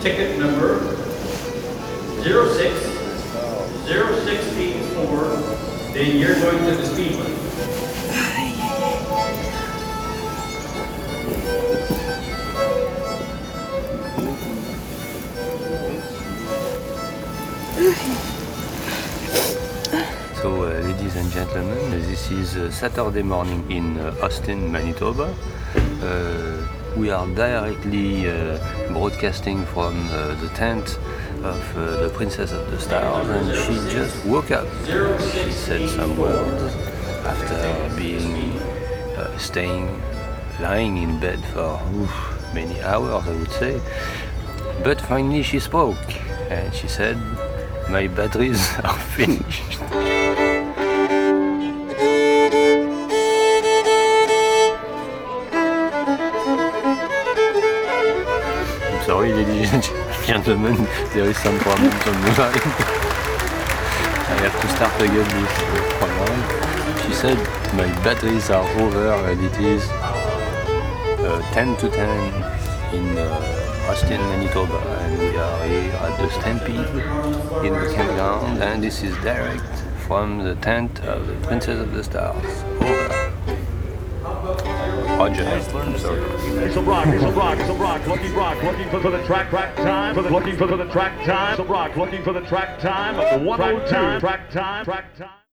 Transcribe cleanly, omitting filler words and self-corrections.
ticket number 060684, then you're going to the speed limit. So, ladies and gentlemen, this is Saturday morning in Austin, Manitoba. We are directly broadcasting from the tent of the Princess of the Stars, and she just woke up. She said some words after being lying in bed for many hours, I would say. But finally she spoke, and she said, "My batteries are finished." Sorry, ladies and gentlemen, there is some problems on the line. I have to start again this program. She said my batteries are over, and it is 10 to 10 in Austin, Manitoba, and we are here at the Stampede in the campground, and this is direct from the tent of the Princess of the Stars. Over. Roger. I'm sorry. It's a rock, looking for the track time, looking for the track time, looking for the track time, the 102 track time.